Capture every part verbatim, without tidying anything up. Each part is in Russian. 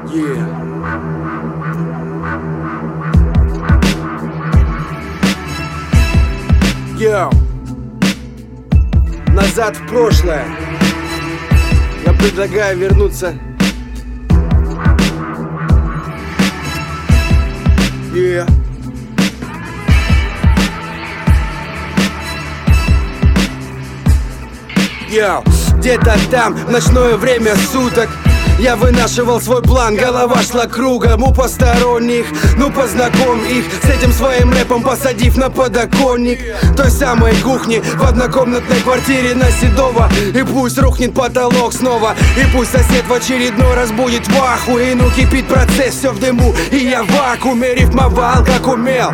Yeah. Йоу. Назад в прошлое. Я предлагаю вернуться. Yeah. Йоу. Где-то там, в ночное время суток, я вынашивал свой план, голова шла кругом у посторонних. Ну познакомь их с этим своим рэпом, посадив на подоконник той самой кухни в однокомнатной квартире на Седова. И пусть рухнет потолок снова, и пусть сосед в очередной раз будет в ахуе. И ну кипит процесс, все в дыму, и я в вакууме рифмовал как умел.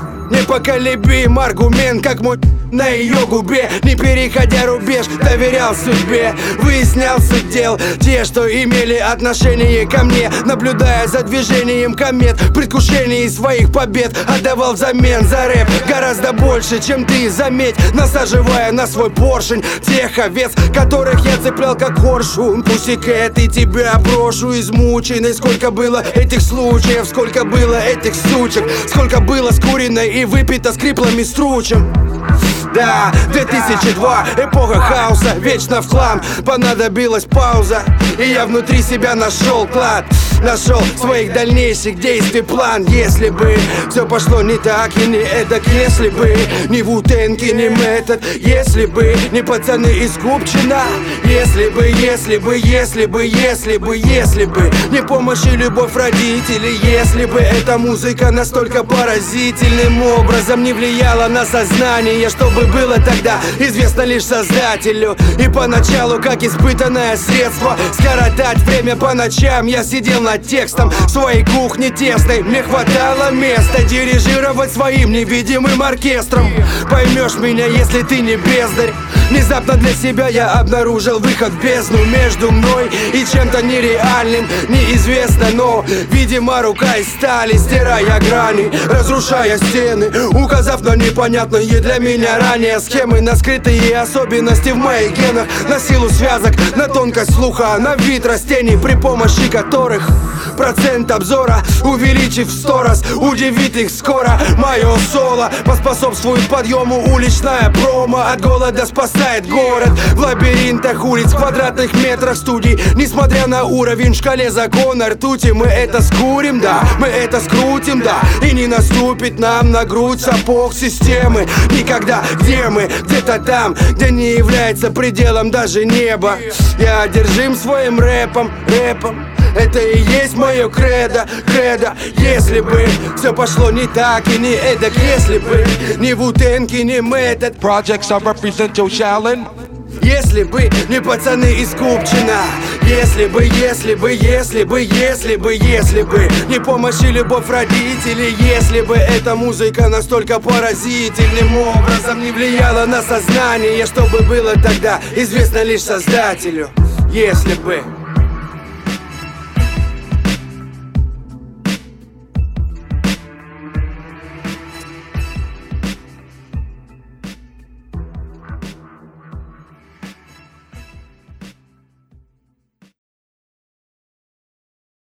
Непоколебим аргумент, как мой на ее губе. Не переходя рубеж, доверял судьбе. Выяснял суть дел, те, что имели отношение ко мне, наблюдая за движением комет. Предвкушение своих побед отдавал взамен за рэп гораздо больше, чем ты, заметь. Насаживая на свой поршень тех овец, которых я цеплял как коршун. Пусикэт, и тебя брошу измученный. Сколько было этих случаев, сколько было этих сучек, сколько было скуренной и выпито скриплами стручем. Да, две тысячи два, эпоха хаоса, вечно в хлам. Понадобилась пауза, и я внутри себя нашел клад. Нашел своих дальнейших действий план. Если бы все пошло не так и не эдак, если бы не Ву-Тэнг и не Метод, если бы не пацаны из Купчино, если бы, если бы, если бы, если бы, если бы не помощь и любовь родителей, если бы эта музыка настолько поразительным образом не влияла на сознание, чтобы было тогда известно лишь создателю. И поначалу, как испытанное средство скоротать время по ночам, я сидел над текстом в своей кухне тесной. Мне хватало места дирижировать своим невидимым оркестром. Поймешь меня, если ты не бездарь. Внезапно для себя я обнаружил выход в бездну между мной и чем-то нереальным. Неизвестно, но, видимо, рука из стали, стирая грани, разрушая стены, указав на непонятные для меня ранее схемы, на скрытые особенности в моих генах, на силу связок, на тонкость слуха, на вид растений, при помощи которых процент обзора, увеличив в сто раз, удивит их скоро. Мое соло поспособствует подъему уличная промо. От голода спасает город в лабиринтах улиц, квадратных метрах студий. Несмотря на уровень в шкале закона ртути, мы это скурим, да, мы это скрутим, да. И не наступит нам на грудь сапог системы никогда. Где мы? Где-то там, где не является пределом даже небо. Я одержим своим рэпом, рэпом. Это и есть мое кредо, кредо. Если бы все пошло не так и не эдак, если бы не Ву-Тэнг и не Метод. Projects I represent Joe Shallon. Если бы не пацаны из Купчино, если бы, если бы, если бы, если бы, если бы не помощь и любовь родителей, если бы эта музыка настолько поразительным образом не влияла на сознание, чтобы было тогда известно лишь создателю. Если бы